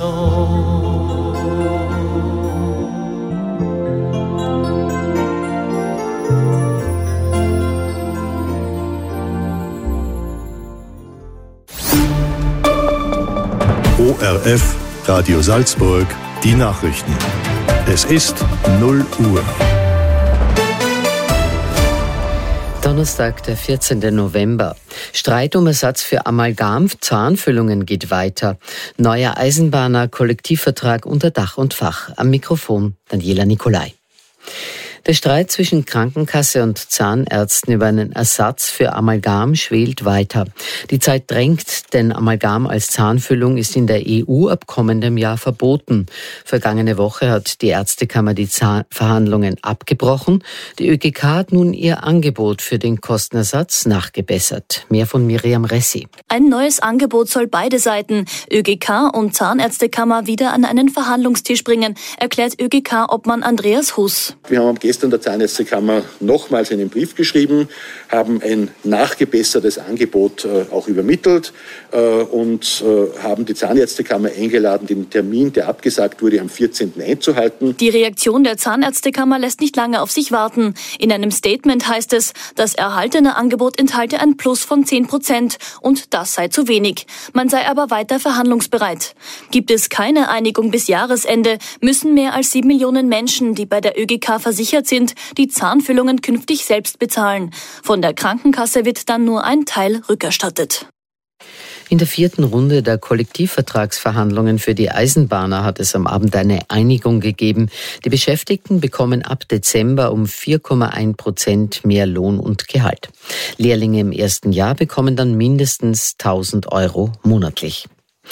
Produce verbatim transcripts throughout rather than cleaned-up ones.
O R F, Radio Salzburg, die Nachrichten. Es ist null Uhr. Donnerstag, der vierzehnten November. Streit um Ersatz für Amalgam-Zahnfüllungen geht weiter. Neuer Eisenbahner-Kollektivvertrag unter Dach und Fach. Am Mikrofon Daniela Nicolai. Der Streit zwischen Krankenkasse und Zahnärzten über einen Ersatz für Amalgam schwelt weiter. Die Zeit drängt, denn Amalgam als Zahnfüllung ist in der E U ab kommendem Jahr verboten. Vergangene Woche hat die Ärztekammer die Zahn- Verhandlungen abgebrochen. Die Ö G K hat nun ihr Angebot für den Kostenersatz nachgebessert. Mehr von Miriam Ressi. Ein neues Angebot soll beide Seiten, Ö G K und Zahnärztekammer, wieder an einen Verhandlungstisch bringen, erklärt Ö G K-Obmann Andreas Huss. Wir haben gestern der Zahnärztekammer nochmals einen Brief geschrieben, haben ein nachgebessertes Angebot äh, auch übermittelt äh, und äh, haben die Zahnärztekammer eingeladen, den Termin, der abgesagt wurde, am vierzehnten einzuhalten. Die Reaktion der Zahnärztekammer lässt nicht lange auf sich warten. In einem Statement heißt es, das erhaltene Angebot enthalte ein Plus von zehn Prozent und das sei zu wenig. Man sei aber weiter verhandlungsbereit. Gibt es keine Einigung bis Jahresende, müssen mehr als sieben Millionen Menschen, die bei der Ö G K versichert sind, die Zahnfüllungen künftig selbst bezahlen. Von der Krankenkasse wird dann nur ein Teil rückerstattet. In der vierten Runde der Kollektivvertragsverhandlungen für die Eisenbahner hat es am Abend eine Einigung gegeben. Die Beschäftigten bekommen ab Dezember um vier Komma eins Prozent mehr Lohn und Gehalt. Lehrlinge im ersten Jahr bekommen dann mindestens tausend Euro monatlich.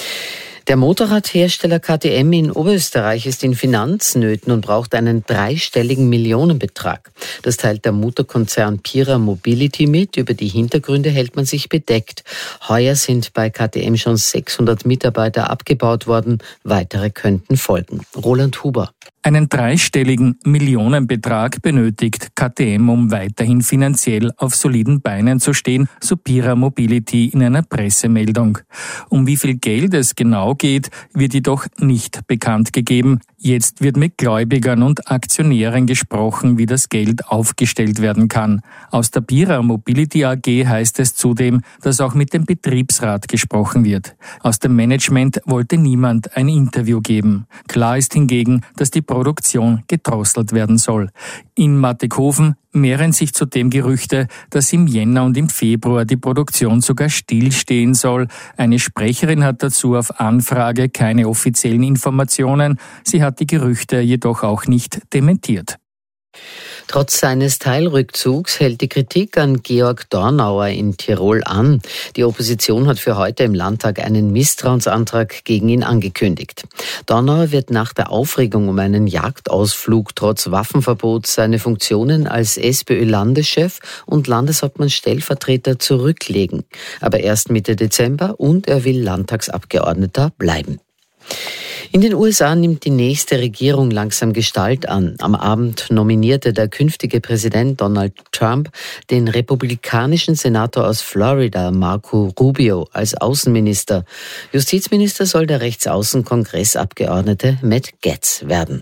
Der Motorradhersteller K T M in Oberösterreich ist in Finanznöten und braucht einen dreistelligen Millionenbetrag. Das teilt der Motorkonzern Pira Mobility mit. Über die Hintergründe hält man sich bedeckt. Heuer sind bei K T M schon sechshundert Mitarbeiter abgebaut worden. Weitere könnten folgen. Roland Huber. Einen dreistelligen Millionenbetrag benötigt K T M, um weiterhin finanziell auf soliden Beinen zu stehen, so Pira Mobility in einer Pressemeldung. Um wie viel Geld es genau geht, wird jedoch nicht bekannt gegeben. Jetzt wird mit Gläubigern und Aktionären gesprochen, wie das Geld aufgestellt werden kann. Aus der Pira Mobility A G heißt es zudem, dass auch mit dem Betriebsrat gesprochen wird. Aus dem Management wollte niemand ein Interview geben. Klar ist hingegen, dass die Produktion gedrosselt werden soll. In Mattighofen mehren sich zudem Gerüchte, dass im Jänner und im Februar die Produktion sogar stillstehen soll. Eine Sprecherin hat dazu auf Anfrage keine offiziellen Informationen. Sie hat die Gerüchte jedoch auch nicht dementiert. Trotz seines Teilrückzugs hält die Kritik an Georg Dornauer in Tirol an. Die Opposition hat für heute im Landtag einen Misstrauensantrag gegen ihn angekündigt. Dornauer wird nach der Aufregung um einen Jagdausflug trotz Waffenverbot seine Funktionen als SPÖ-Landeschef und Landeshauptmann-Stellvertreter zurücklegen. Aber erst Mitte Dezember, und er will Landtagsabgeordneter bleiben. In den U S A nimmt die nächste Regierung langsam Gestalt an. Am Abend nominierte der künftige Präsident Donald Trump den republikanischen Senator aus Florida, Marco Rubio, als Außenminister. Justizminister soll der Rechtsaußen-Kongressabgeordnete Matt Gaetz werden.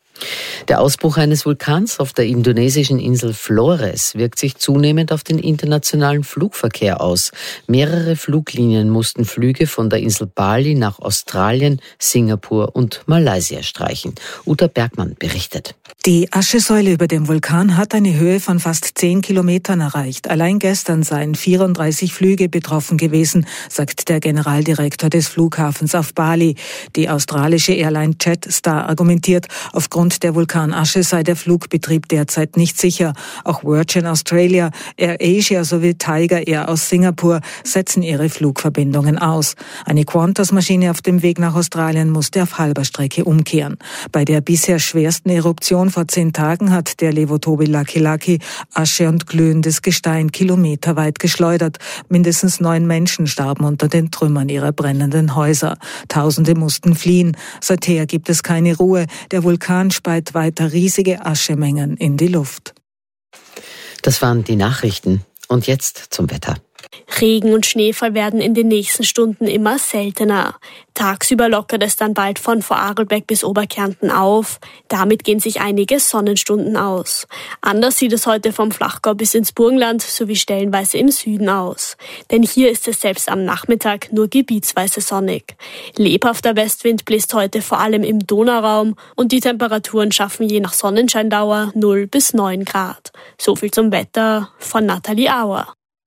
Der Ausbruch eines Vulkans auf der indonesischen Insel Flores wirkt sich zunehmend auf den internationalen Flugverkehr aus. Mehrere Fluglinien mussten Flüge von der Insel Bali nach Australien, Singapur und Malaysia streichen. Uta Bergmann berichtet. Die Aschesäule über dem Vulkan hat eine Höhe von fast zehn Kilometern erreicht. Allein gestern seien vierunddreißig Flüge betroffen gewesen, sagt der Generaldirektor des Flughafens auf Bali. Die australische Airline Jetstar argumentiert, aufgrund der Vulkanasche sei der Flugbetrieb derzeit nicht sicher. Auch Virgin Australia, Air Asia sowie Tiger Air aus Singapur setzen ihre Flugverbindungen aus. Eine Qantas-Maschine auf dem Weg nach Australien musste auf halber Strecke umkehren. Bei der bisher schwersten Eruption vor zehn Tagen hat der Levotobi-Laki-Laki Asche und glühendes Gestein kilometerweit geschleudert. Mindestens neun Menschen starben unter den Trümmern ihrer brennenden Häuser. Tausende mussten fliehen. Seither gibt es keine Ruhe. Der Vulkan speit weiter riesige Aschemengen in die Luft. Das waren die Nachrichten. Und jetzt zum Wetter. Regen und Schneefall werden in den nächsten Stunden immer seltener. Tagsüber lockert es dann bald von Vorarlberg bis Oberkärnten auf. Damit gehen sich einige Sonnenstunden aus. Anders sieht es heute vom Flachgau bis ins Burgenland sowie stellenweise im Süden aus. Denn hier ist es selbst am Nachmittag nur gebietsweise sonnig. Lebhafter Westwind bläst heute vor allem im Donauraum und die Temperaturen schaffen je nach Sonnenscheindauer null bis neun Grad. So viel zum Wetter von Nathalie Auer.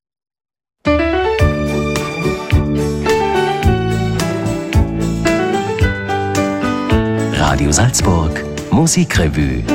Radio Salzburg Musikrevue.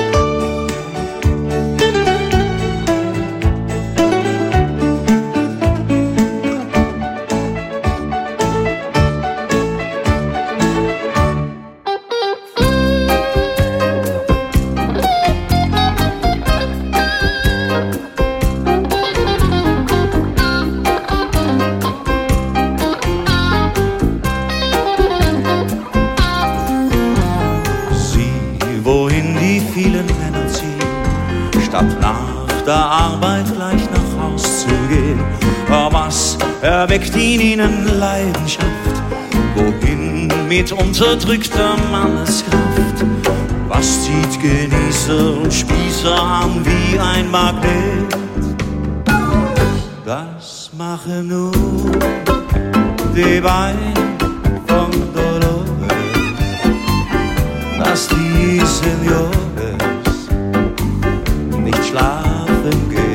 Erweckt in ihnen Leidenschaft, wohin mit unterdrückter Manneskraft? Was zieht Genießer und Spießer an wie ein Magnet? Das machen nur die Beine von Dolores, dass die Senores nicht schlafen gehen.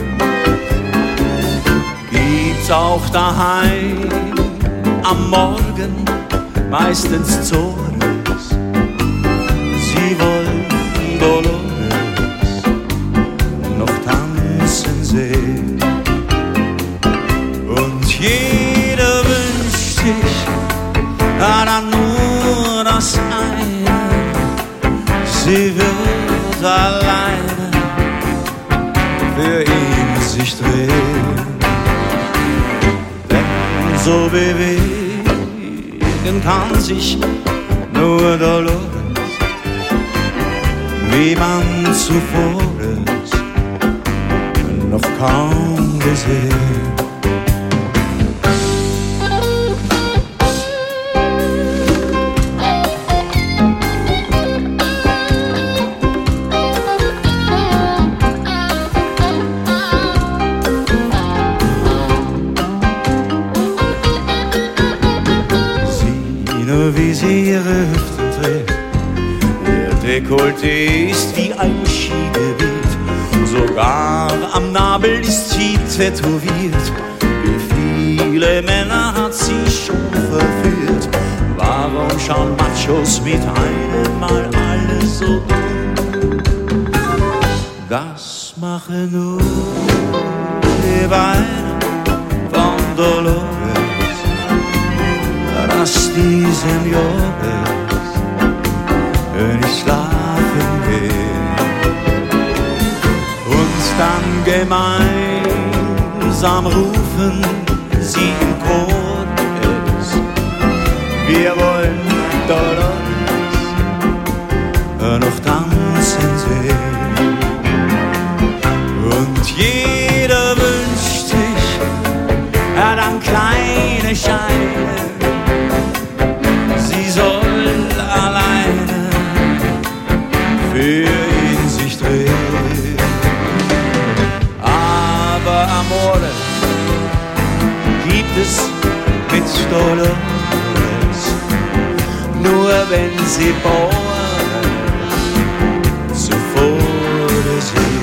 Auch daheim am Morgen meistens Zores. Sie wollen Dolores noch tanzen sehen. Und jeder wünscht sich ja dann nur das eine. Sie wird alleine für ihn sich drehen. So bewegen kann sich nur Dolores, wie man zuvor es noch kaum gesehen. Wie sie ihre Hüften dreht, ihr Dekolleté ist wie ein Skigebiet, sogar am Nabel ist sie tätowiert. Wie viele Männer hat sie schon verführt? Warum schauen Machos mit einem Mal alles so dumm? Das machen nur die Beine von Dolores, dass die Senores nicht schlafen gehen. Und dann gemeinsam rufen sie im Chor es: wir wollen Dolores noch tanzen sehen. Und jeder wünscht sich ja dann kleine Scheine. Sie soll alleine für ihn sich drehen. Aber Amore gibt es mit Dolores nur, wenn sie bohren zuvor der See.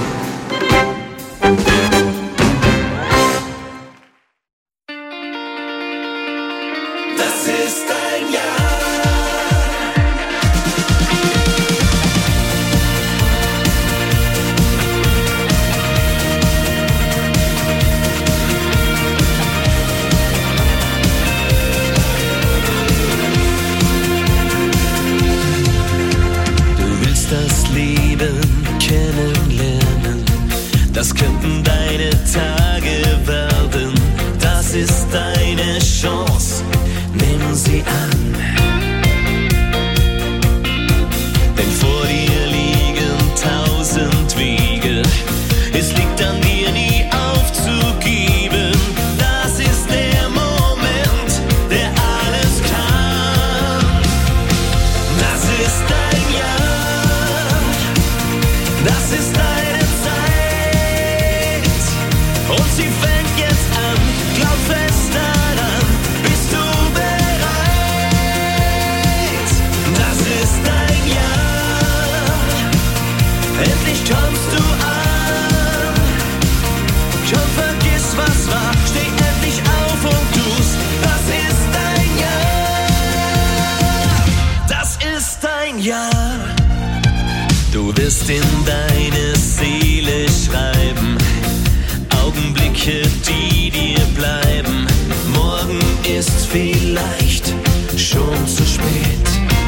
Ja. Du wirst in deine Seele schreiben, Augenblicke, die dir bleiben. Morgen ist vielleicht schon zu spät.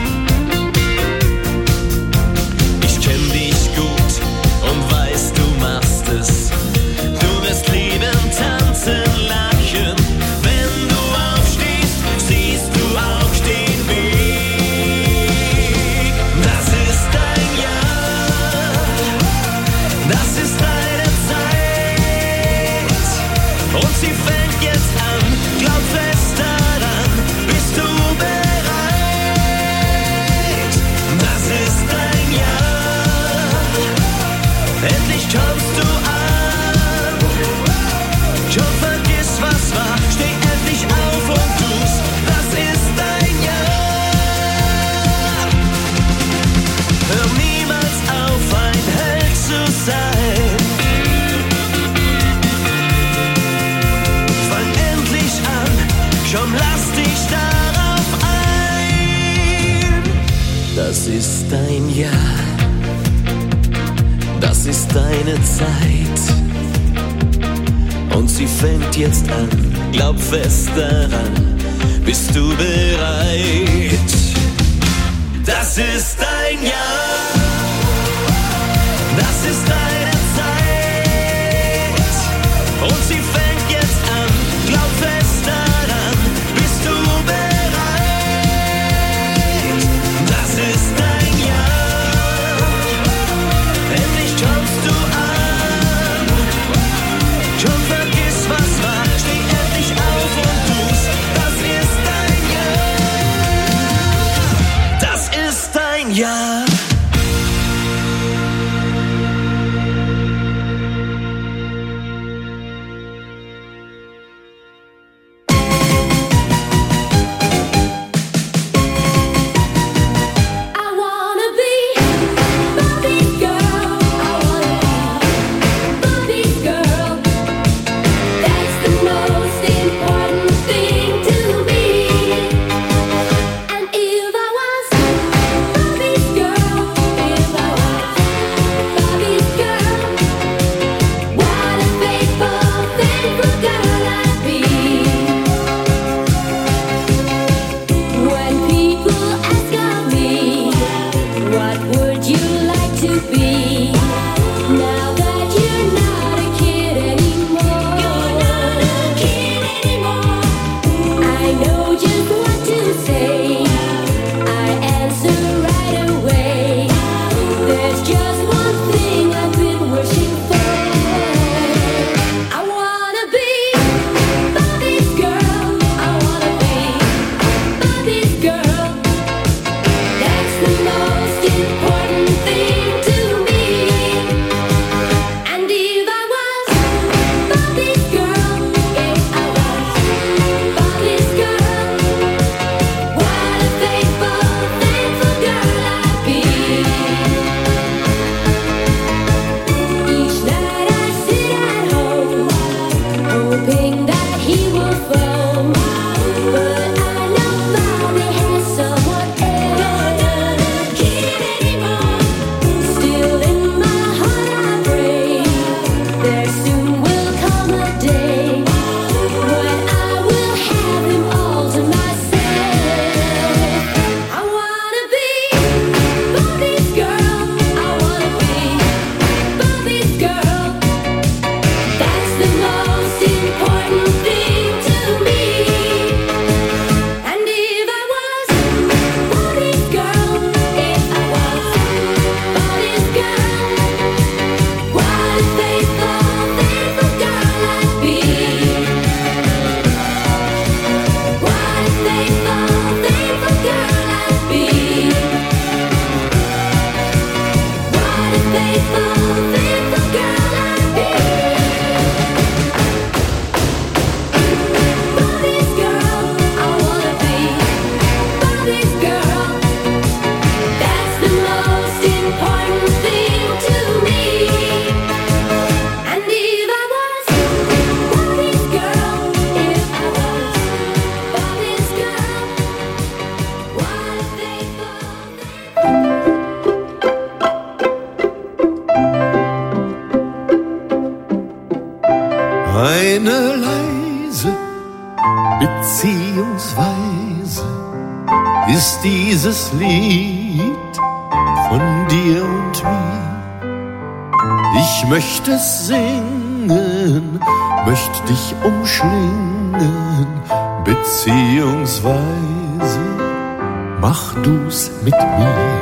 Ich kenn dich gut und weiß, du machst es. Du wirst lieben, tanzen, lachen. Wenn du aufstehst, siehst du auch den Weg. Das ist dein Jahr, das ist deine Zeit. Und sie fängt jetzt an, glaub fest daran, bist du bereit? Das ist dein Jahr, endlich kommst du an. Schon vergiss, was war, steh endlich auf und tu's, das ist dein Jahr. Hör niemals auf, ein Held zu sein. Fang endlich an, komm, lass dich darauf ein. Das ist dein Jahr, das ist deine Zeit. Und sie fängt jetzt an, glaub fest daran, bist du bereit? Das ist dein Jahr, das ist deine Zeit. Und sie fängt jetzt an, glaub fest daran, bist du bereit? Das ist dein Jahr, endlich kommst du an. Schon vergiss, was war, steh endlich auf und tu's, das ist dein Jahr. Das ist dein Jahr. I wanna be Bobby's girl. I wanna be Bobby's girl. That's the most important thing to me. And if I was Bobby's girl, if I was Bobby's girl, what a faithful, faithful girl I'd be. When people ask of me, what would you like to be? Now that you're not a kid anymore, you're not a kid anymore. I know just what to say. I answer right away. There's just one thing I've been wishing for. I wanna be Bobby's girl. I wanna be Bobby's girl. That's the most important thing to me. And if I was Bobby's girl, if I was Bobby's girl, what a faithful, faithful girl I'd be. Each night I sit at home, hoping that he will phone. But I know Bobby has someone else. You're not a kid anymore. Still in my heart I pray, there soon will come a day when I will have him all to myself. I wanna be Bobby's girl. I wanna be Bobby's girl. That's the most important thing to me. And if I was Bobby's girl, if I was Bobby's girl, what a faithful, faithful girl I'd be. What a faithful, faithful girl I'd be. What a faithful, faithful girl I'd be. Bobby's girl, I wanna be Bobby's girl. That's the most important thing to me. And if I was Bobby's girl, if I was Bobby's girl, what a faithful, faithful dieses Lied von dir und mir. Ich möchte es singen, möchte dich umschlingen, beziehungsweise mach du's mit mir.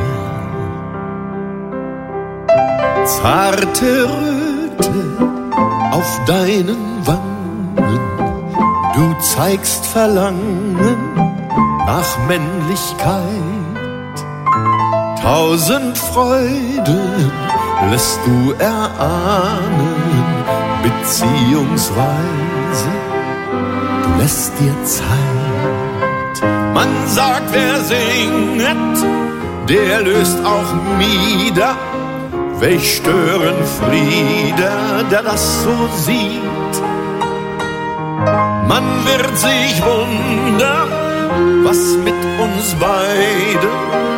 Zarte Röte auf deinen Wangen, du zeigst Verlangen nach Männlichkeit. Tausend Freuden lässt du erahnen, beziehungsweise du lässt dir Zeit. Man sagt, wer singet, der löst auch Mieder. Welch Störenfriede, der das so sieht. Man wird sich wundern, was mit uns beiden,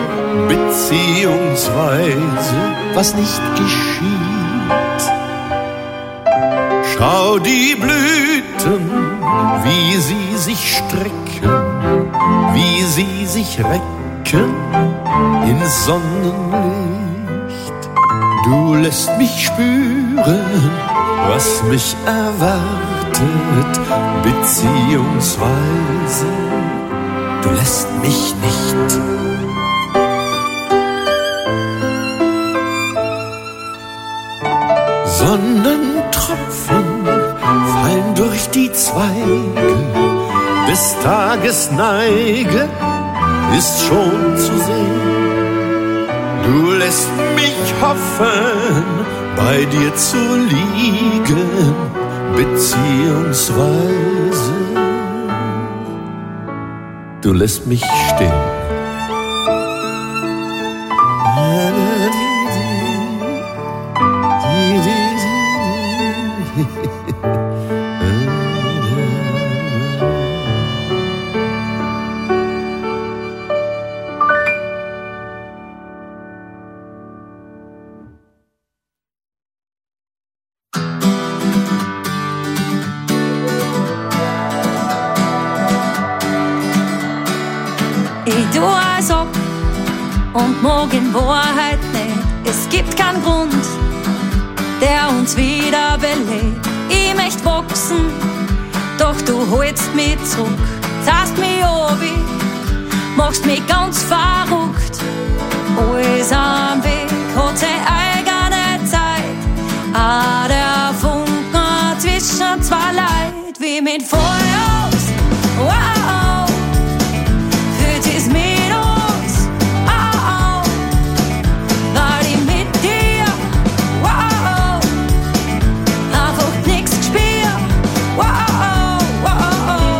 beziehungsweise was nicht geschieht. Schau die Blüten, wie sie sich strecken, wie sie sich recken ins Sonnenlicht. Du lässt mich spüren, was mich erwartet, beziehungsweise du lässt mich nicht. Sonnentropfen fallen durch die Zweige, des Tages Neige ist schon zu sehen. Du lässt mich hoffen, bei dir zu liegen, beziehungsweise du lässt mich stehen. Und morgen Wahrheit nicht. Es gibt keinen Grund, der uns wieder belebt. Ich möcht wachsen, doch du holst mich zurück. Zahst mich obi, machst mich ganz verrückt. Alles am Weg hat seine eigene Zeit. Ah, der Funken zwischen zwei Leid, wie mit Feuer aus. Wow, fühlt es mit uns. Oh, weil ich mit dir, wow, einfach nix gespürt. Wow, wow.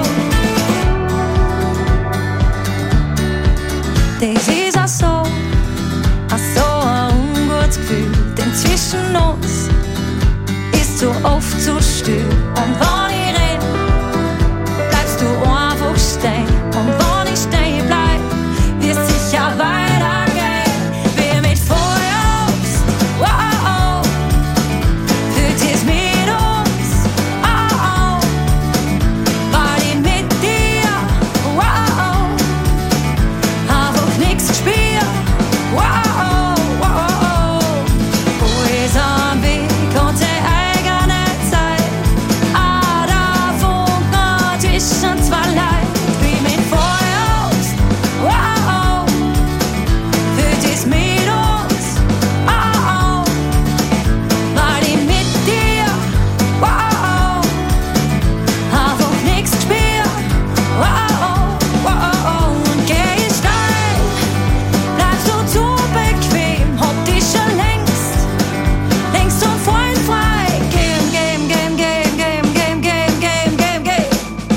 Das ist auch so, auch so ein ungutes Gefühl, denn zwischen uns ist so oft so still. Und wenn ich renn, bleibst du einfach stehen. Und wenn ich stehen bleib, wirst sicher weitergehen. Wie mit Feuerobst, wow, fühlt es mit uns, oh, oh, weil ich mit dir, wow, einfach nix gespürt, wow, wow, wo ist am Weg und die eigene Zeit, ah, da funken zwischen zwei Leid, wie mit Feuerobst, wow, fühlt es mit uns, oh, oh, weil ich mit dir, wow, einfach nix gespürt, wow, wow, und geh ich steil, bleibst du zu bequem, hab dich schon längst, längst zum Freund frei, gehen, gehen, gehen, gehen, gehen, gehen, gehen, gehen, gehen, gehen.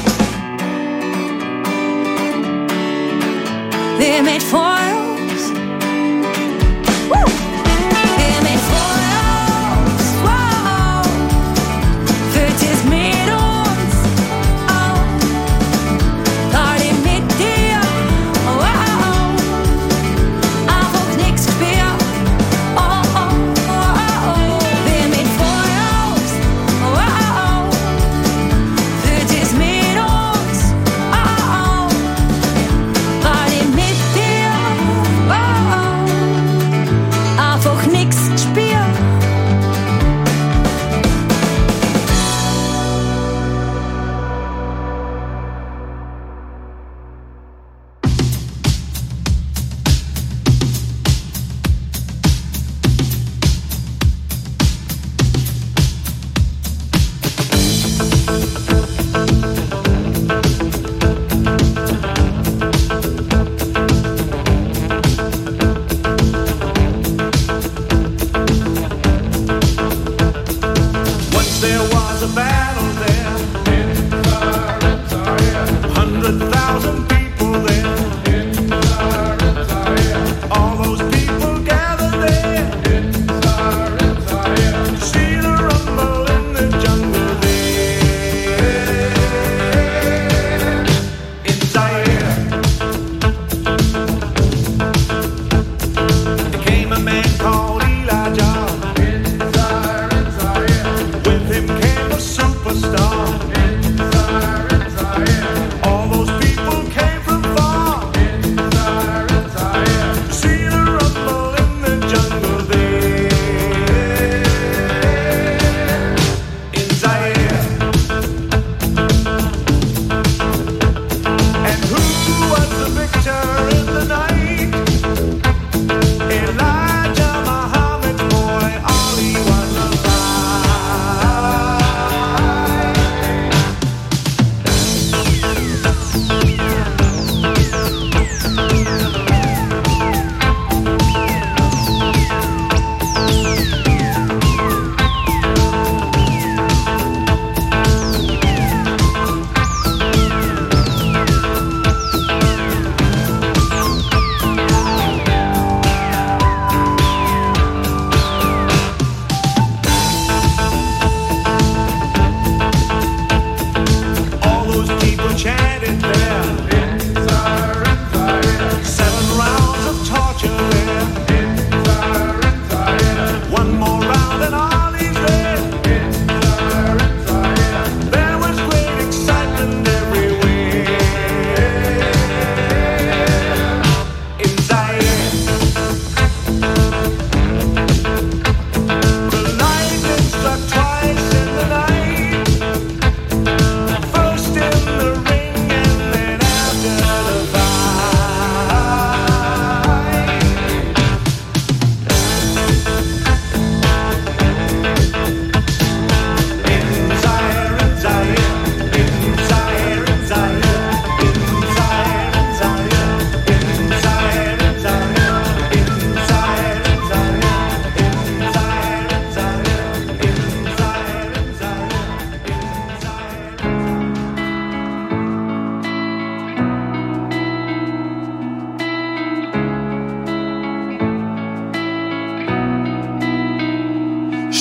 Wir mit Feuerobst, Woo! Wir mit Feuerobst, wow, fühlt es mit uns, oh, weil ich mit dir, wow, einfach nix gespürt, oh, oh, oh, oh. Wir mit Feuerobst, wow, fühlt es mit uns, oh, oh, weil ich mit dir,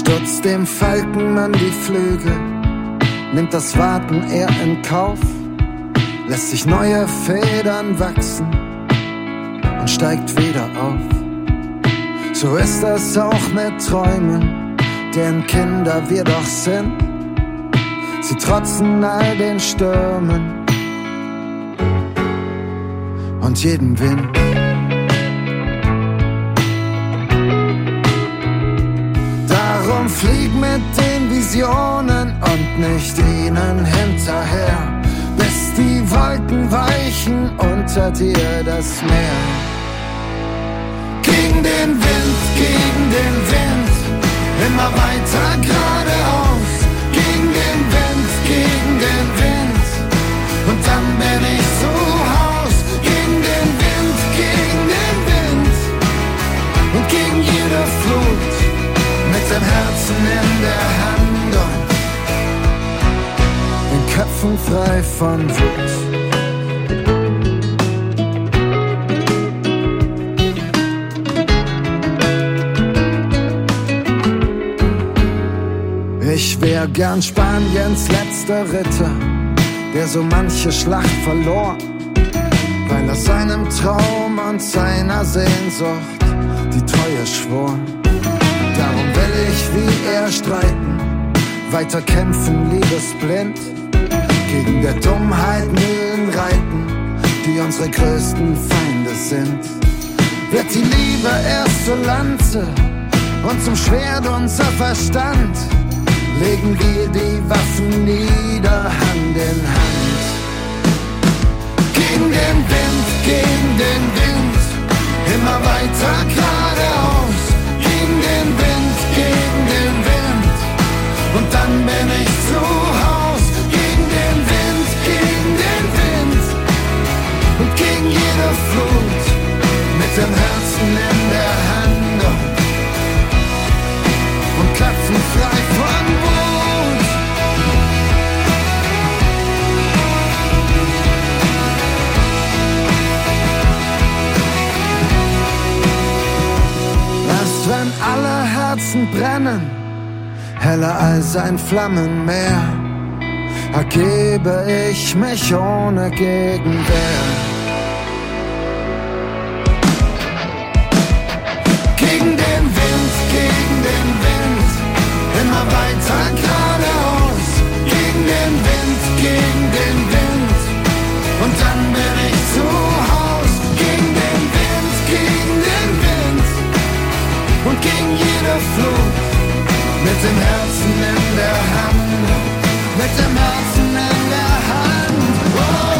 Stutzt dem Falkenmann die Flügel, nimmt das Warten eher in Kauf, lässt sich neue Federn wachsen und steigt wieder auf. So ist es auch mit Träumen, deren Kinder wir doch sind. Sie trotzen all den Stürmen und jedem Wind. Darum flieg mit den Visionen und nicht ihnen hinterher, bis die Wolken weichen unter dir das Meer. Gegen den Wind, gegen den Wind, immer weiter geradeaus. Gegen den Wind, gegen den Wind, und dann bin ich zu Haus. Gegen den Wind, gegen den Wind und gegen jede Flut, mit dem Herzen in der Hand und den Köpfen frei von Wut. Ich wär gern Spaniens letzter Ritter, der so manche Schlacht verlor, weil er seinem Traum und seiner Sehnsucht die Treue schwor. Darum will ich wie er streiten, weiter kämpfen liebesblind, gegen der Dummheit Mühlen reiten, die unsere größten Feinde sind. Wird die Liebe erst zur Lanze und zum Schwert unser Verstand, legen wir die Waffen nieder, Hand in Hand. Gegen den Wind, gegen den Wind, immer weiter geradeaus. Gegen den Wind, gegen den Wind, und dann bin ich zu Haus. Gegen den Wind, gegen den Wind und gegen jede Flut, mit dem Herzen in der Hand und klopfen frei von Wut. Erst wenn alle Herzen brennen, heller als ein Flammenmeer, ergebe ich mich ohne Gegenwehr. Gegen den Wind, gegen den Wind, immer weiter geradeaus. Gegen den Wind, gegen den Wind, und dann bin ich zu Haus. Gegen den Wind, gegen den Wind und gegen jede Flut, mit dem Herzen in der Hand, mit dem Herzen in der Hand. Oh,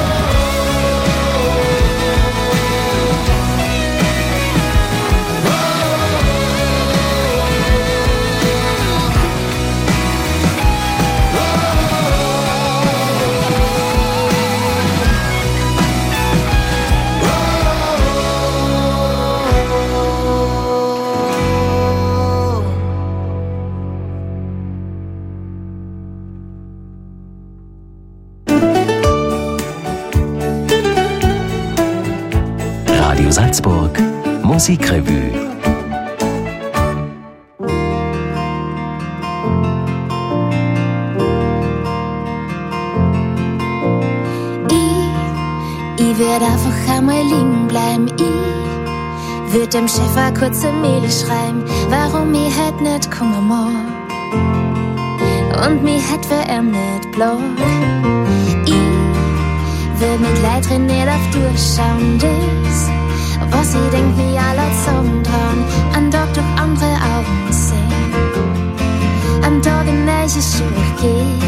oh, Radio Salzburg Musikrevue. Ich werd einfach einmal liegen bleiben. Ich würd dem Chef eine kurze Mail schreiben, warum ich halt nicht kommen mag und mich halt für ihn nicht blog. Ich will mit Leid drin nicht auf durchschauen, das, was ich denk, wie alle zusammen dran, an Tag durch andere Augen sehen, am Tag in welche Schuhe gehen.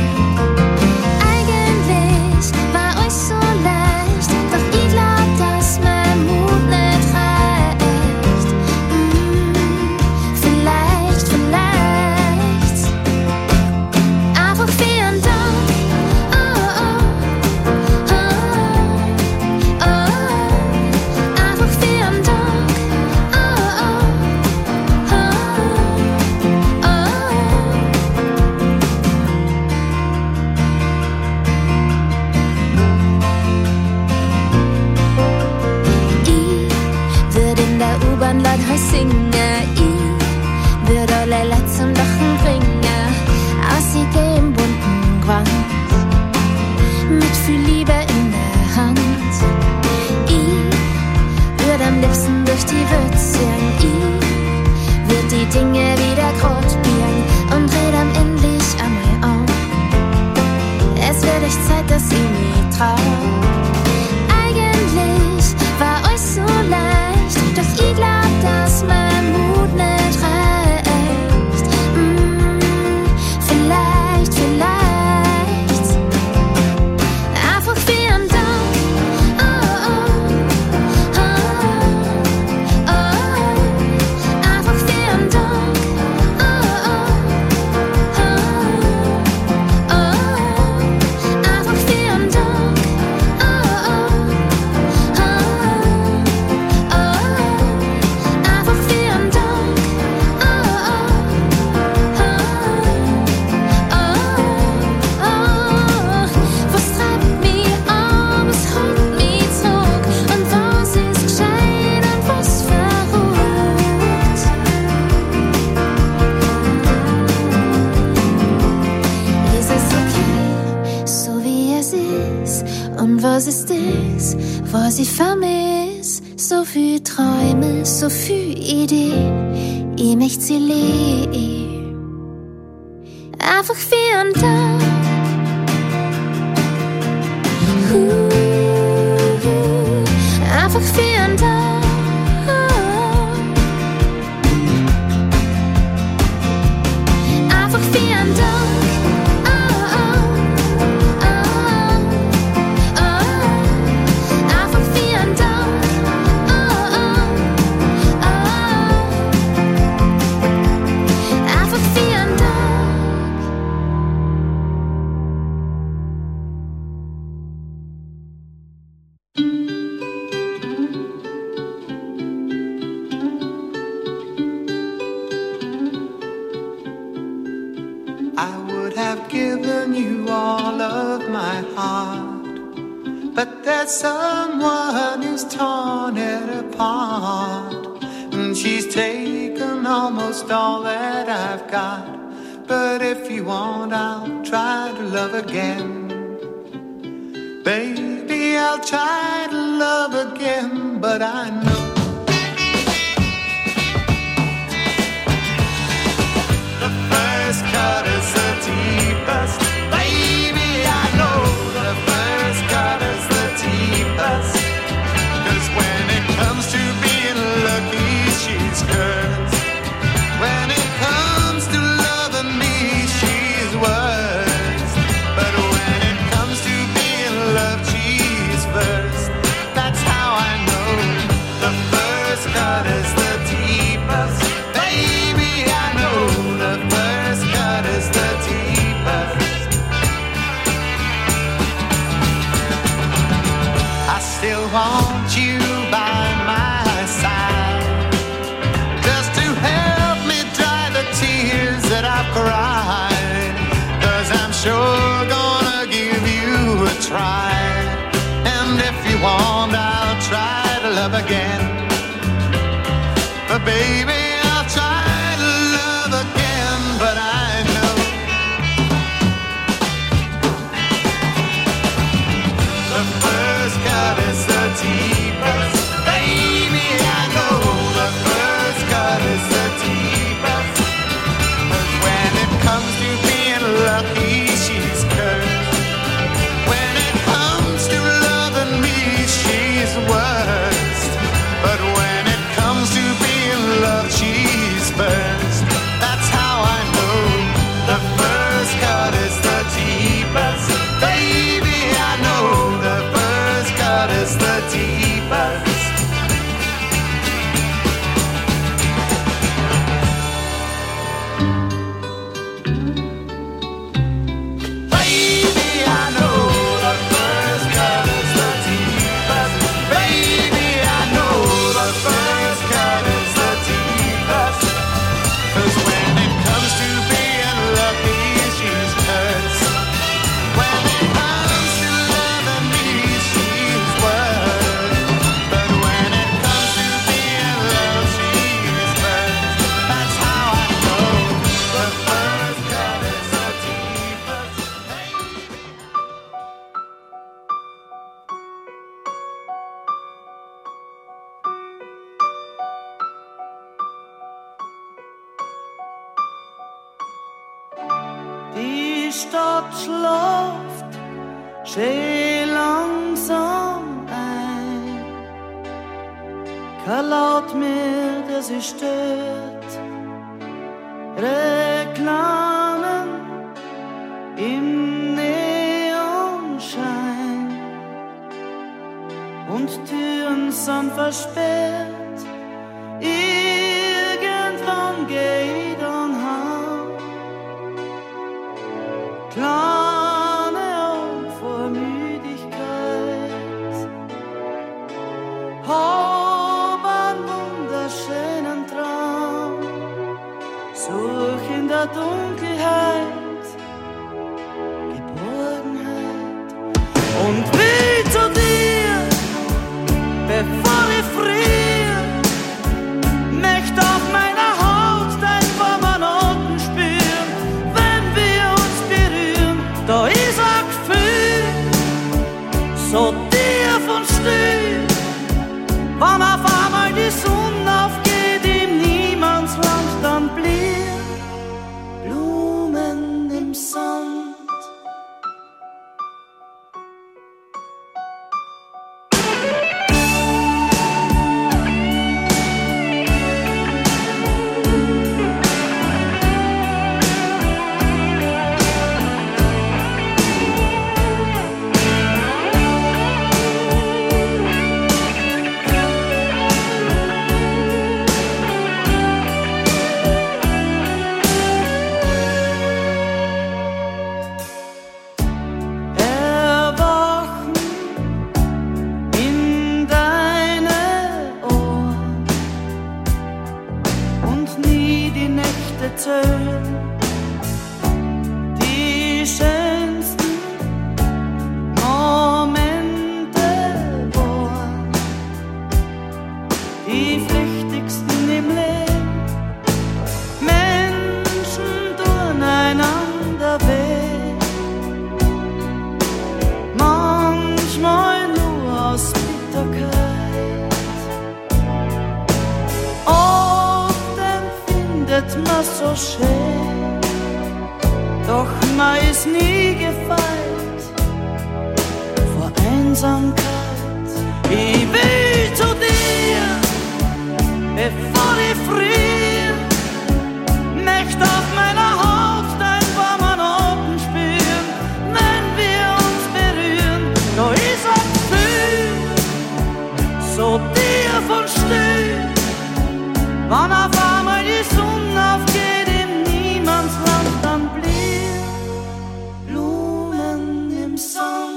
Eigentlich war alles so leicht, doch ich glaub, dass mein Mut nicht reicht. Hm, vielleicht, vielleicht einfach für einen Tag. Oh, oh, oh, oh, einfach für einen Tag. Oh, oh, oh, oh. Ich würd in der U-Bahn laut singen, ich würd alle Leute zum Lachen bringen. am liebsten durch die Würzchen. Ich würd die Dinge wieder grad biegen und red am endlich einmal auf. Es wird echt Zeit, dass ich mich trau. Eigentlich war euch so leicht, doch ich glaub, dass mein Mut nicht reicht. Mm, vielleicht, vielleicht einfach für einen Tag. Oh, oh, oh, oh. Einfach für einen Tag. Oh, oh, oh, oh. Einfach für einen Tag. Was ist das, was ich vermiss? So viel Träume, so viel Ideen, ich möchte sie leben. Einfach für einen Tag. Uh, einfach für einen Tag. Einfach für einen Tag. Someone who's torn it apart, and she's taken almost all that I've got. But if you want, I'll try to love again. Baby, I'll try to love again, but I know the first cut is the deepest. Baby, I know the first cut is the deepest. 'Cause when it comes to being lucky, she's cursed. When it comes to loving me, she's worst. But when it comes to being loved, she's first. That's how I know the first cut is the deepest. Baby, I know the first cut is the deepest. I still want you by my side, just to help me dry the tears that I've cried. 'Cause I'm sure gonna give you a try. And if you want, I'll try to love again. But baby, I'll try to love again. But I know the first cut is the deepest. Baby, I know the first cut is the deepest. 'Cause when it comes to being lucky, she's cursed. When it comes to loving me, she's worst. But when it comes to being loved, Stadt schläft schön langsam ein. Kein Laut mehr, der sie stört. Reklamen im Neonschein und Türen sind versperrt. Irgendwann geh ich dann heim. Kleine Augen vor Müdigkeit, hab einen wunderschönen Traum, such in der Dunkelheit Geborgenheit und will zu dir, bevor ich friere, möcht auf meiner Haut dein warmer Atem spüren, wenn wir uns berühren, da ist ein Gefühl, so tief und still, wann auf einmal die Sonne aufgeht im Niemandsland, dann blühen Blumen im Sand. Die schönsten Momente waren die flüchtigsten im Leben. Menschen tun einander weh, manchmal nur aus Bitterkeit. Oft empfindet man so schön, doch man ist nie gefeit vor Einsamkeit. Ich will zu dir, bevor ich friere, möcht auf meiner Haut dein warmen Atem spüren, wenn wir uns berühren, da ist ein Gefühl, so tief und still, wann auf einmal die Sonne aufgeht im Niemandsland, dann blühen Blumen im Sand.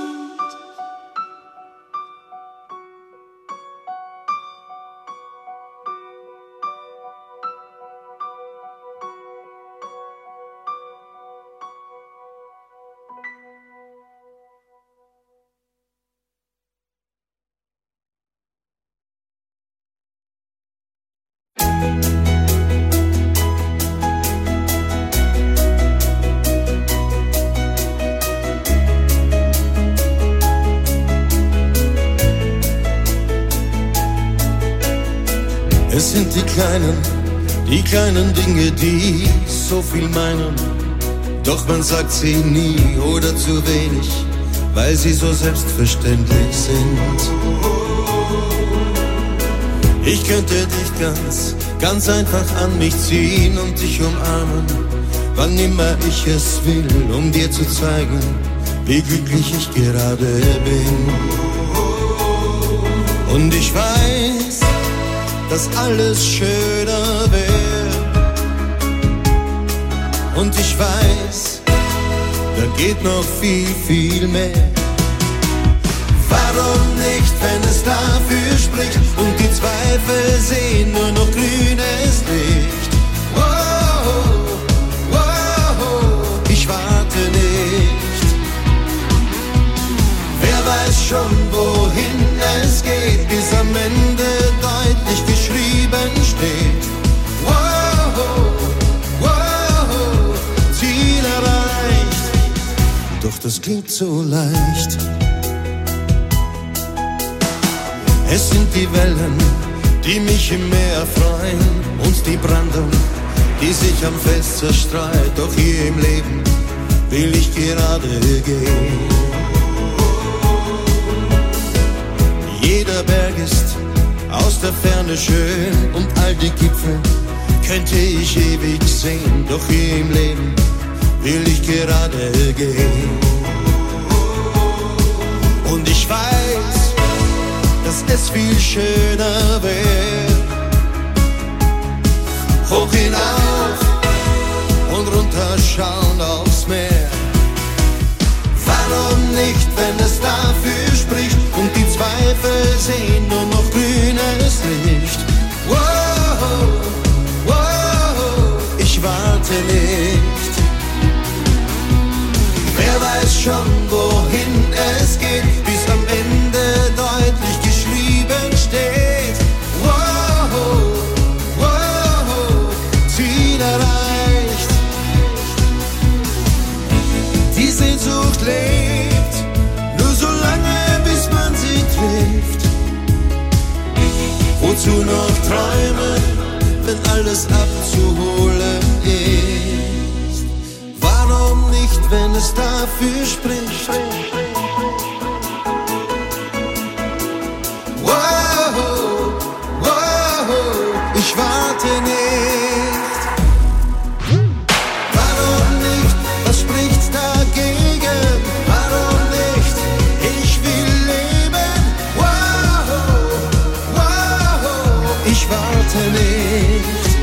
Es sind die kleinen, die kleinen Dinge, die so viel meinen. Doch man sagt sie nie oder zu wenig, weil sie so selbstverständlich sind. Ich könnte dich ganz, ganz einfach an mich ziehen und dich umarmen, wann immer ich es will, um dir zu zeigen, wie glücklich ich gerade bin. Und ich weiß, dass alles schöner wäre. Und ich weiß, da geht noch viel, viel mehr. Warum nicht, wenn es dafür spricht und die Zweifel sehen nur noch grünes Licht? Wow, wow, ich warte nicht. Wer weiß schon, wohin es geht, bis am Ende deutlich geschrieben steht. Wow, wow, Ziel erreicht. Doch das klingt so leicht. Es sind die Wellen, die mich im Meer erfreuen, und die Brandung, die sich am Fels zerstreut. Doch hier im Leben will ich gerade gehen. Jeder Berg ist aus der Ferne schön und all die Gipfel könnte ich ewig sehen, doch hier im Leben will ich gerade gehen. Und ich weiß, dass es viel schöner wäre, hoch hinauf und runterschauen aufs Meer. Warum nicht, wenn es dafür spricht und die Zweifel sehen nur noch grünes Licht? Wow, wow, ich warte nicht. Wer weiß schon, wohin es geht, bis am Ende deutlich geschrieben steht. Wow, wow, Ziel erreicht. Die Sehnsucht lebt, nur so lange, bis man sie trifft. Wozu noch träumen, wenn alles abzuholen ist? Warum nicht, wenn es dafür spricht? Wow, wow, ich warte nicht. Warum nicht, was spricht dagegen? Warum nicht, ich will leben. Wow, wow, ich warte nicht.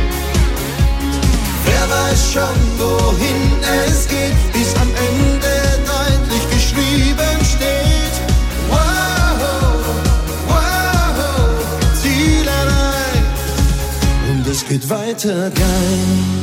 Wer weiß schon, wohin es geht, bis am Ende deutlich geschrieben steht. Wow, wow, Ziel erreicht und es geht weiter gleich.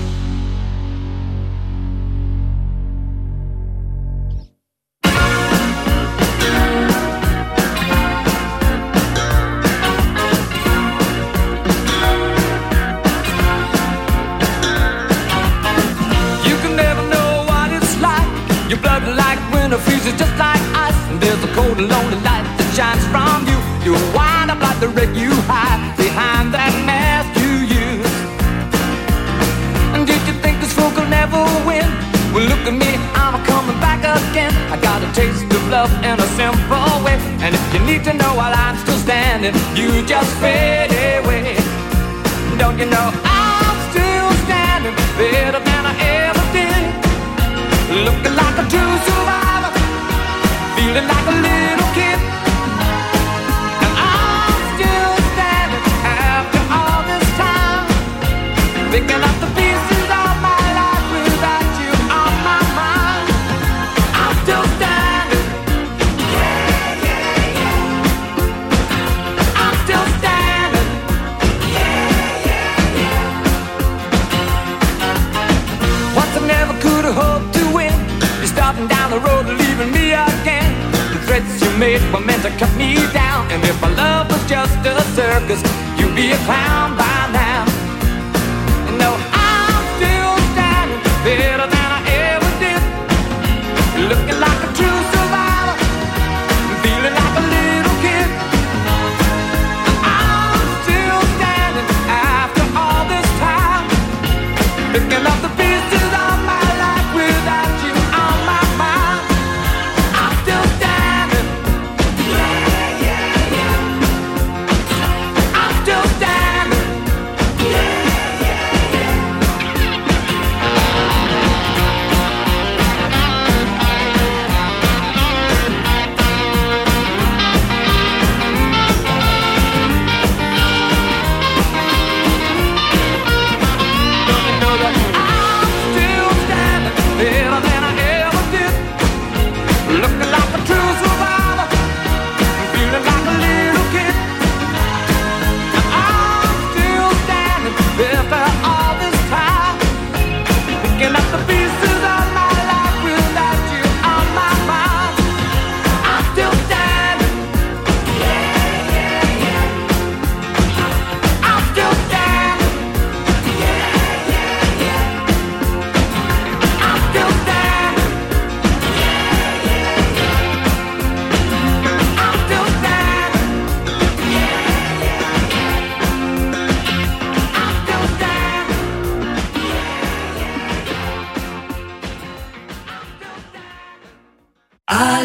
Lonely light that shines from you. You wind up like the wreck you hide behind that mask you use. And did you think this fool could never win? Well, look at me, I'm coming back again. I got a taste of love in a simple way. And if you need to know while I'm still standing, you just fade away. Don't you know I'm still standing better than I ever did? Looking like a true survivor, feeling like a little kid. And I'm still standing after all this time, picking up the pieces of my life without you on my mind. I'm still standing. Yeah, yeah, yeah. I'm still standing. Yeah, yeah, yeah. Once I never could have hoped to win. You're starting down the road and leaving me again. Threats you made were meant to cut me down. And if our love was just a circus, you'd be a clown by now. No, I'm still standing better than I ever did. Looking like a true survivor, feeling like a little kid. I'm still standing after all this time, picking up the pieces of my life without you on my mind. I'm still standing. I'm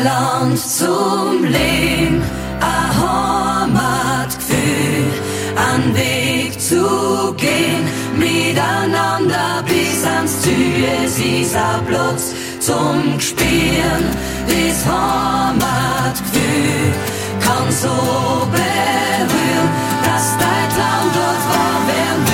Ein Land zum Leben, ein Heimatgefühl, einen Weg zu gehen, miteinander bis ans Ziel. Es ist ein Platz zum Spielen, das Heimatgefühl kann so berühren, dass dein Traum dort wahr werden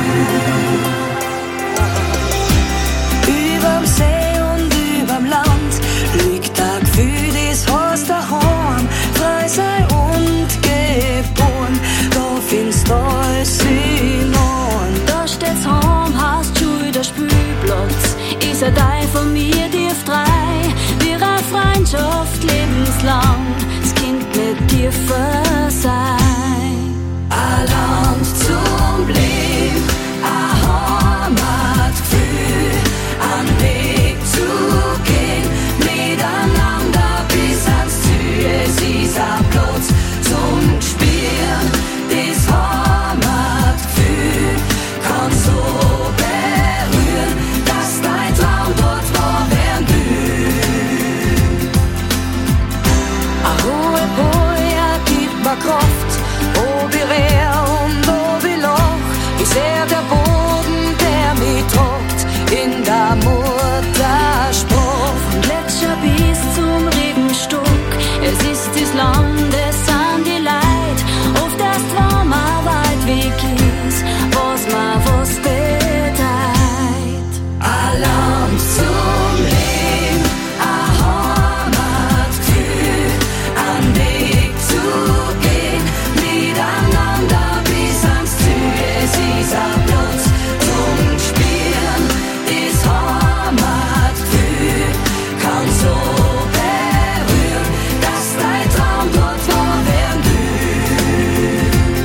will. Überm See und überm Land liegt ein Gefühl, das heißt daheim, frei sein und geboren, da findest du alles in Ohren. Da steht's heim, heißt Schule, der Spielplatz, ist ein Teil von mir, tief drei, wir eine Freundschaft lebenslang, es Kind nicht tiefer sein. Ein Land zum Leben, ein Heimatgefühl, einen Weg zu gehen, miteinander bis ans Ziel. Es ist ein Platz zum Spielen, das Heimatgefühl kann so berühren, dass dein Traum dort wahr werden will. Eine hohe Boje gibt mir Kraft, ob ich wär und ob ich lach. Ich seh der Boden, der mich tragt, in der Muttersprache. Von Gletscher bis zum Rebenstock, es ist das Land, es sind die Leid. Oft erst, wenn man weit weg ist, was man was bedeutet. Ein Land zum Leben, ein Heimatgefühl, einen Weg zu gehen, miteinander bis ans Ziel. Es ist ein Platz zum Spielen, das Heimatgefühl kann so berühren, dass dein Traum dort wahr werden will.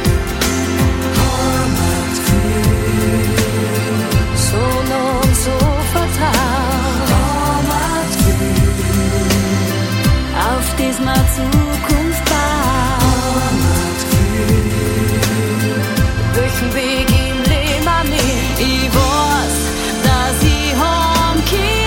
Heimatgefühl, So nah und so vertraut, Heimatgefühl, auf das man Zukunft baut. Welchen Weg im Leben an mich, ich weiß, dass ich heimkomm.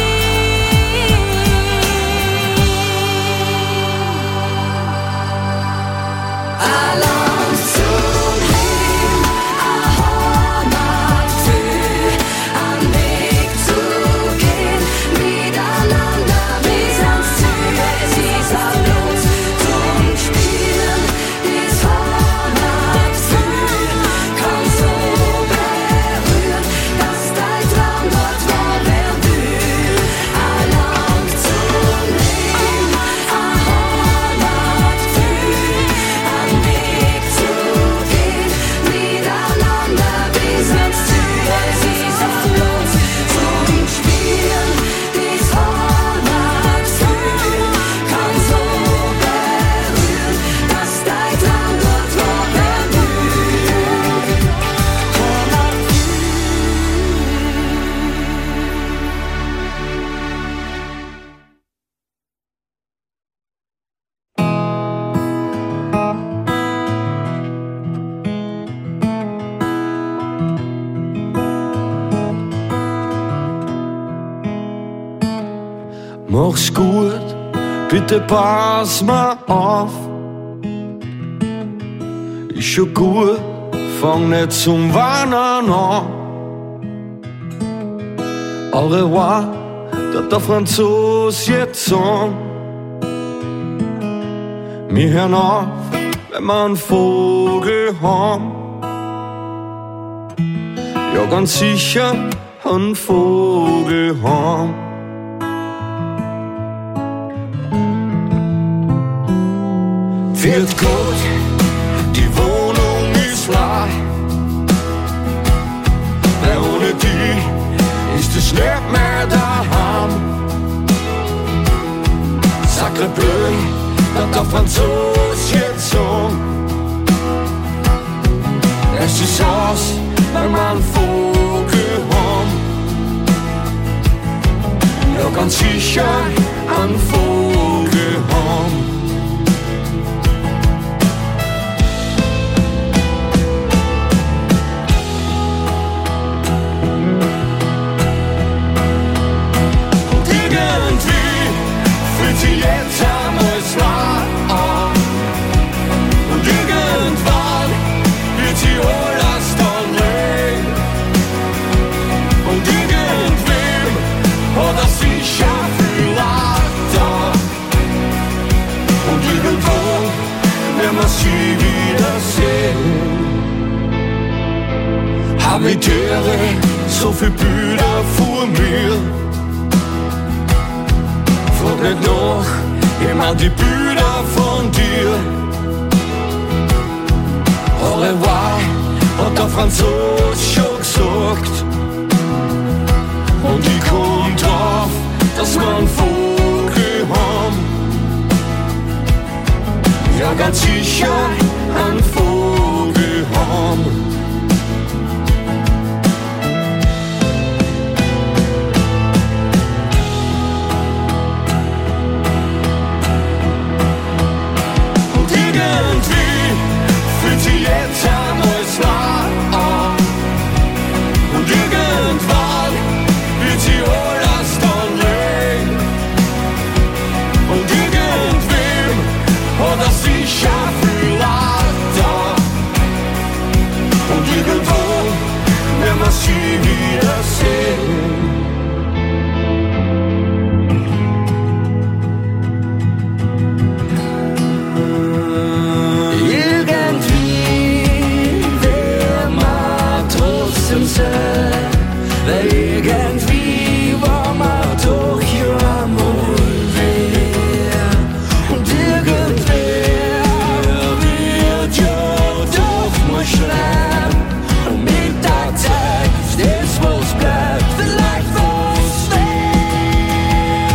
Ein Land zum Leben, ein Heimatgefühl, einen Weg zu gehen, miteinander bis ans Ziel. Es ist ein Platz zum Spielen, das Heimatgefühl kann so berühren, dass dein Traum dort wahr werden will. Ein Land zum Leben, ein Heimatgefühl, einen Weg zu gehen, miteinander bis ans Ziel. Es ist ein Platz zum Spielen, das Heimatgefühl kann so berühren, dass dein Traum dort wahr werden Mach's gut, bitte pass mal auf. Ist schon gut, fang nicht zum Warnen an. Au revoir, dat der Franzos jetzt sagen. Wir hören auf, wenn wir einen Vogel haben. Ja, ganz sicher einen Vogel haben. Wird gut, die Wohnung ist frei. Weil ohne die ist es nicht mehr daheim. Sacre bleu, dat der Franzos jetzt sagen. Es ist aus, wenn wir einen Vogel haben. Ja, ganz sicher einen Vogel haben. Und irgendwie fühlt sich jetzt Hab mit Tiere so viel Bilder vor mir. Frag nicht nach, ich mein die Bilder von dir. Au revoir, hat der Franzose schon gesagt. Und ich komm drauf, dass wir einen Vogel haben. Ja, ganz sicher einen Vogel haben. Jetzt haben wir's wahr an. Und irgendwann wird sie alles dann legen. Und irgendwem hat er sicher viel Leid da. Und irgendwo werden wir sie wiedersehen. Weil irgendwie war man doch ja einmal wer. Und irgendwer wird ja doch mal schreiben. Und mit der Zeit ist was bleibt, vielleicht was wert.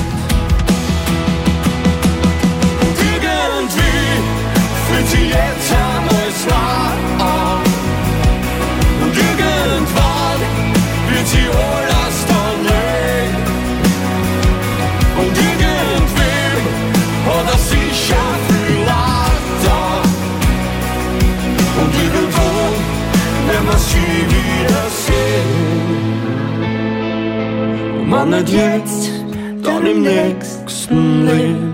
Und irgendwie fühlt sich jetzt einmal wahr an. Und irgendwann wird sie alles dann legen. Und irgendwem hat er sicher viel Leid da. Und irgendwo werden wir sie wiedersehen. Und wenn nicht jetzt, dann im nächsten Leben.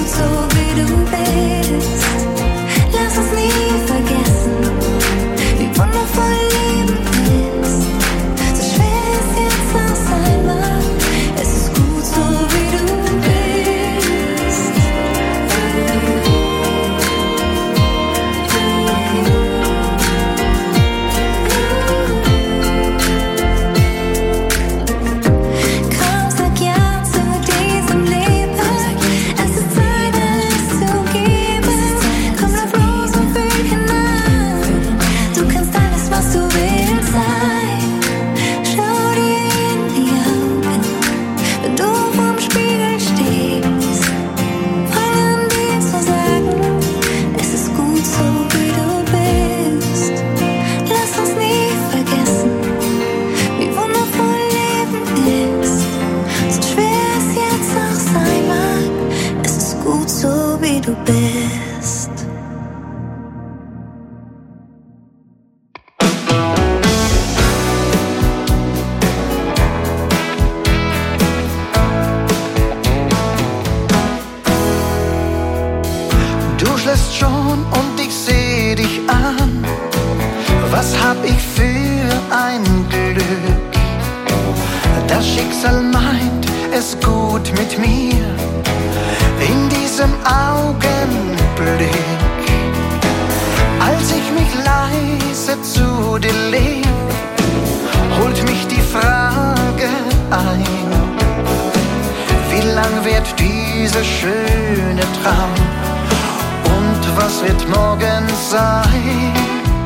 Lass uns nie vergessen, wie Was hab ich für ein Glück? Das Schicksal meint es gut mit mir. In diesem Augenblick, als ich mich leise zu dir leg, holt mich die Frage ein: Wie lang wird dieser schöne Traum? Und was wird morgen sein?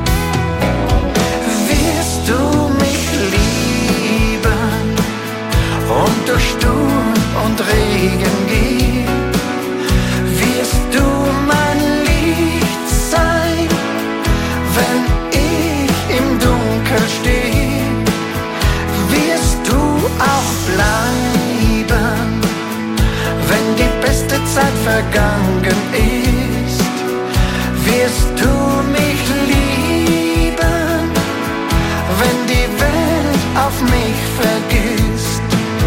Wirst du mich lieben und durch Sturm und Regen gehen? Wirst du mein Licht sein, wenn ich im Dunkel stehe? Wirst du auch bleiben, wenn die beste Zeit vergangen ist? Wirst du mich lieben, wenn die Welt auf mich vergisst?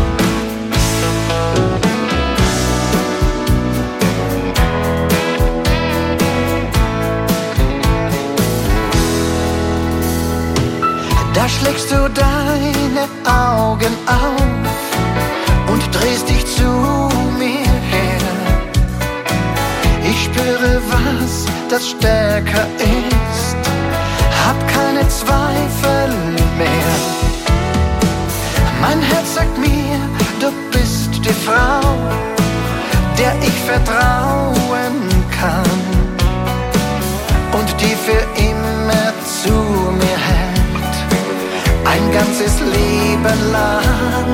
Da schlägst du deine Augen auf und drehst dich zu mir her. Ich spüre, was das stärker ist, hab keine Zweifel mehr. Mein Herz sagt mir, du bist die Frau, der ich vertrauen kann und die für immer zu mir hält, ein ganzes Leben lang.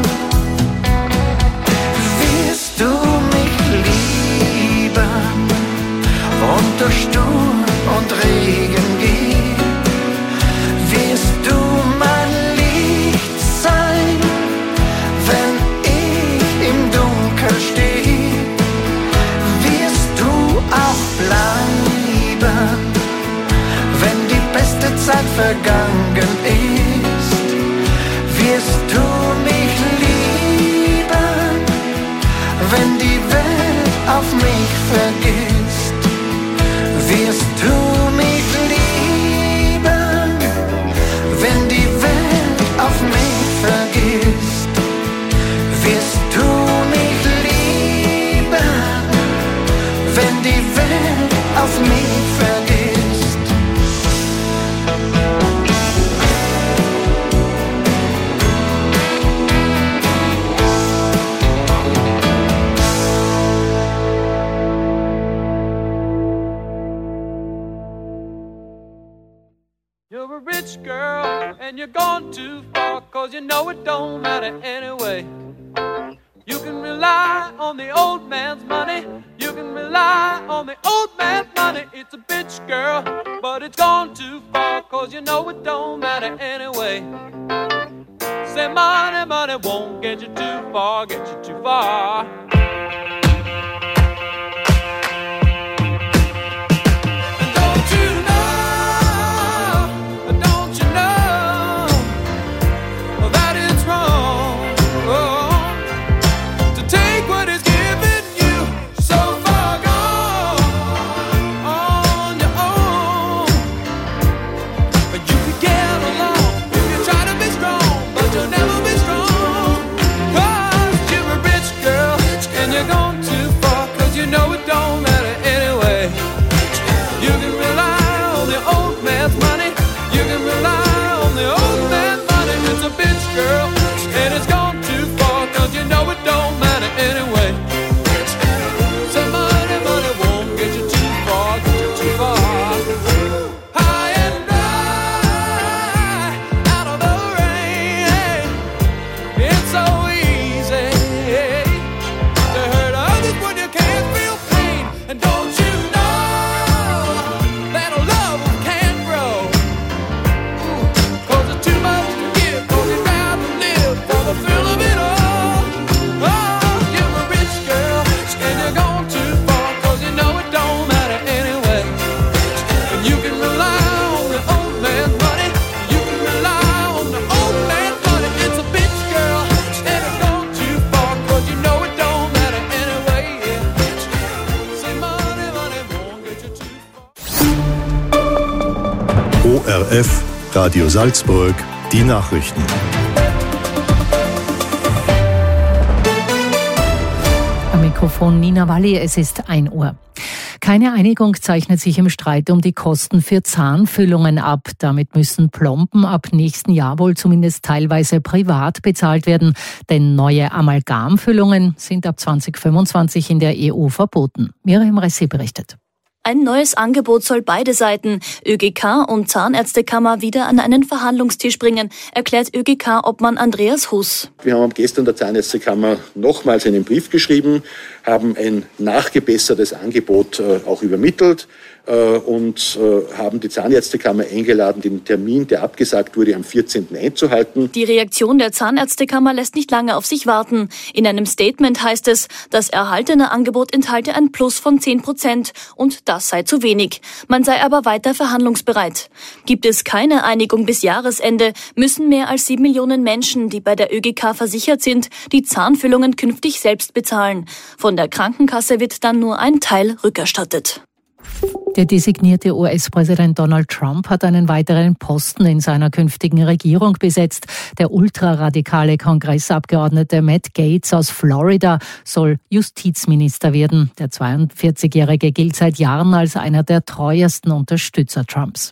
Wirst du mich lieben und durch Sturm und Regen gehen? Wirst du mein Licht sein, wenn ich im Dunkel stehe? Wirst du auch bleiben, wenn die beste Zeit vergangen ist? Wirst du mich lieben, wenn die Welt auf mich vergisst? Wirst du mich lieben, wenn die Welt auf mich vergisst? Wirst du mich lieben, wenn die Welt auf mich vergisst? You're a rich girl and you're gone too far, 'cause you know it don't matter anyway. You can rely on the old man's money, you can rely on the old man's money. It's a bitch girl, but it's gone too far, 'cause you know it don't matter anyway. Say money, money won't get you too far, get you too far. O R F Radio Salzburg, die Nachrichten. Am Mikrofon Nina Walli, es ist ein Uhr. Keine Einigung zeichnet sich im Streit um die Kosten für Zahnfüllungen ab. Damit müssen Plomben ab nächsten Jahr wohl zumindest teilweise privat bezahlt werden. Denn neue Amalgamfüllungen sind ab zwanzig fünfundzwanzig in der E U verboten. Miriam Ressi berichtet. Ein neues Angebot soll beide Seiten, ÖGK und Zahnärztekammer, wieder an einen Verhandlungstisch bringen, erklärt ÖGK-Obmann Andreas Huss. Wir haben gestern der Zahnärztekammer nochmals einen Brief geschrieben, haben ein nachgebessertes Angebot äh, auch übermittelt äh, und äh, haben die Zahnärztekammer eingeladen, den Termin, der abgesagt wurde, am vierzehnten einzuhalten. Die Reaktion der Zahnärztekammer lässt nicht lange auf sich warten. In einem Statement heißt es, das erhaltene Angebot enthalte ein Plus von zehn Prozent und das sei zu wenig. Man sei aber weiter verhandlungsbereit. Gibt es keine Einigung bis Jahresende, müssen mehr als sieben Millionen Menschen, die bei der ÖGK versichert sind, die Zahnfüllungen künftig selbst bezahlen. Von der Krankenkasse wird dann nur ein Teil rückerstattet. Der designierte U S-Präsident Donald Trump hat einen weiteren Posten in seiner künftigen Regierung besetzt. Der ultraradikale Kongressabgeordnete Matt Gaetz aus Florida soll Justizminister werden. Der zweiundvierzigjährige gilt seit Jahren als einer der treuesten Unterstützer Trumps.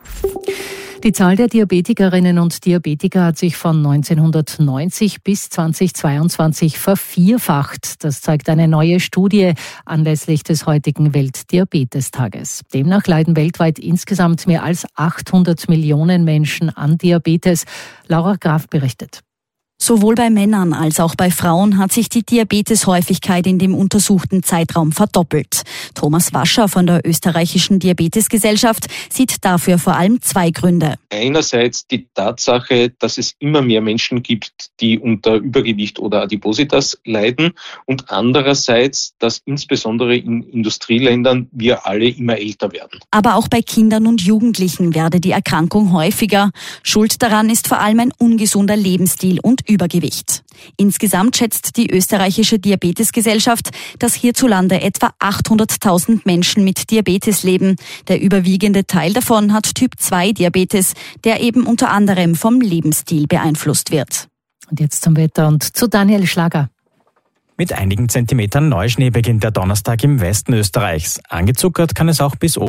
Die Zahl der Diabetikerinnen und Diabetiker hat sich von neunzehnhundertneunzig bis zweitausendzweiundzwanzig vervierfacht. Das zeigt eine neue Studie anlässlich des heutigen Weltdiabetestages. Demnach leiden weltweit insgesamt mehr als achthundert Millionen Menschen an Diabetes. Laura Graf berichtet. Sowohl bei Männern als auch bei Frauen hat sich die Diabeteshäufigkeit in dem untersuchten Zeitraum verdoppelt. Thomas Wascher von der österreichischen Diabetesgesellschaft sieht dafür vor allem zwei Gründe. Einerseits die Tatsache, dass es immer mehr Menschen gibt, die unter Übergewicht oder Adipositas leiden, und andererseits, dass insbesondere in Industrieländern wir alle immer älter werden. Aber auch bei Kindern und Jugendlichen werde die Erkrankung häufiger. Schuld daran ist vor allem ein ungesunder Lebensstil und Übergewicht. Insgesamt schätzt die österreichische Diabetesgesellschaft, dass hierzulande etwa achthunderttausend Menschen mit Diabetes leben. Der überwiegende Teil davon hat Typ zwei Diabetes, der eben unter anderem vom Lebensstil beeinflusst wird. Und jetzt zum Wetter und zu Daniel Schlager. Mit einigen Zentimetern Neuschnee beginnt der Donnerstag im Westen Österreichs. Angezuckert kann es auch bis